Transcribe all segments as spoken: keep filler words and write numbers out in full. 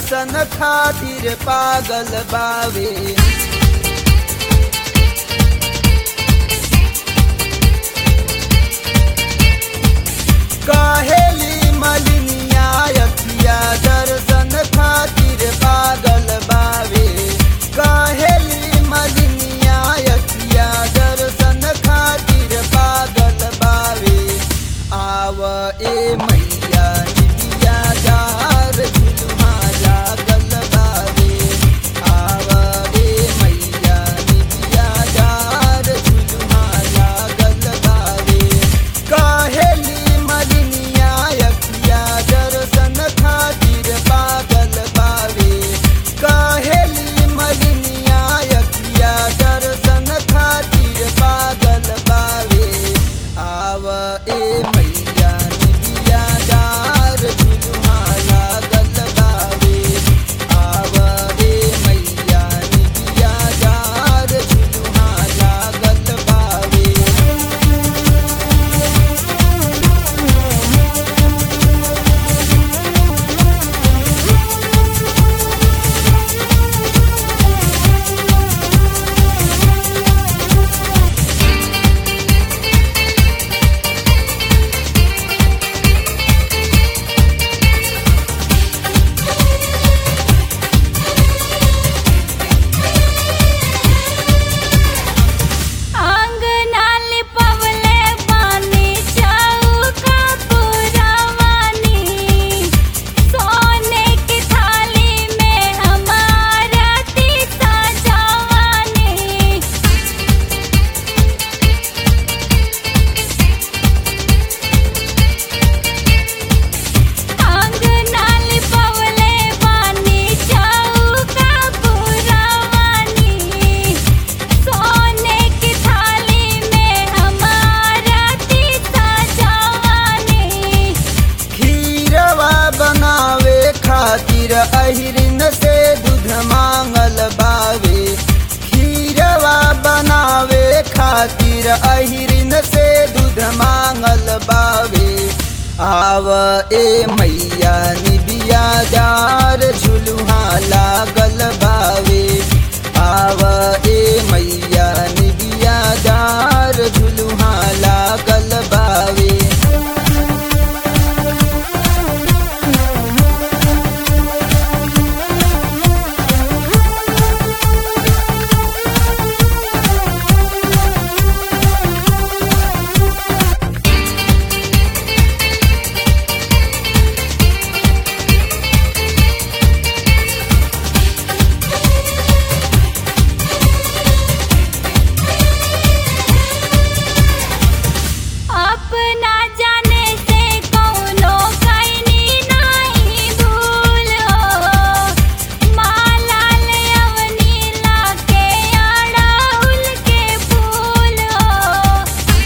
दर्शन खातिर पागल बावे। कहेली मलिनिया अखिया दर्शन खातिर पागल बावे। कहेली मलिनिया अखिया दर्शन खातिर पागल बावे। आव ए मैया निबिया जार झुलुहा लागल बावे। आव ए मैया निबिया जार झुलुहा लागल बावे। कहेली मलिनिया अखिया दर्शन खातिर पागल बावे। कहेली मलिनिया अखिया दर्शन खातिर पागल बावे। आव ए मैया निबिया जार झुलुहा लागल बावे। आव ए मैया निबिया जार झुलुहा लागल बावे। आंगनाले पवले बानी चौका पुरवानी। सोने की थाली में हमारा तीता जवानी। आंगनाले पवले बानी चौका पुरवानी। सोने की थाली में हमारा तीता जवानी। खीरवा बनावे खातिर अहिरिन से दूध मांगल बावे। खीरवा बनावे खातिर अहिरिन से दूध मांगल बावे। आव ए मैया निबिया जार झुलुहा लागल बावे। आव ए मैया निबिया जार झुलुहा लागल बावे। अपना जाने से कौनो कइनी नहीं भूल हो। माला ले अवनी लाके अड़हुल के फूल हो।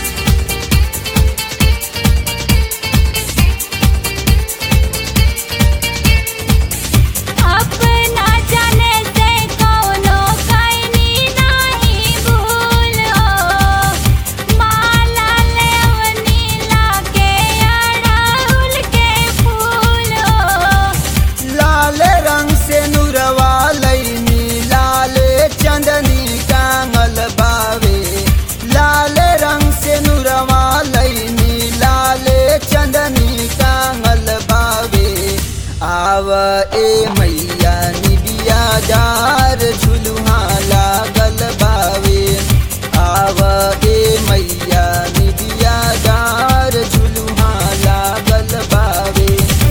अपना जाने से कौनो कइनी नहीं भूल हो। माला ले अवनी लाके अड़हुल के फूल हो। लाल रंग से नुरवा लैनी लाल चंदनी टांगल बावे। लाल रंग से नुरवा लैनी लाल चंदनी टांगल बावे। आव ए मैया निबिया जार झुलुहा लागल बावे। आव ए मैया निबिया जार झुलुहा लागल बावे।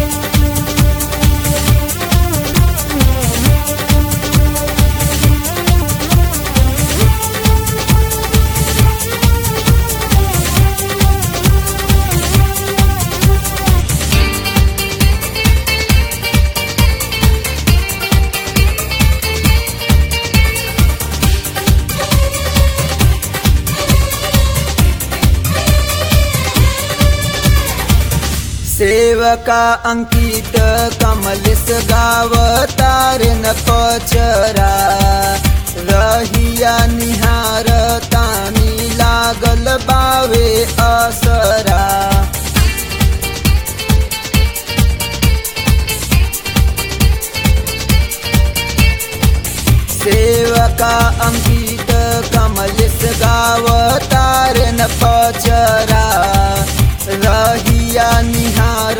सेवका अंकित कमलिस गावतार न पचरा। रहिया निहार तानी लागल बावे असरा। कमलेश गावतार न पचरा रहिया निहार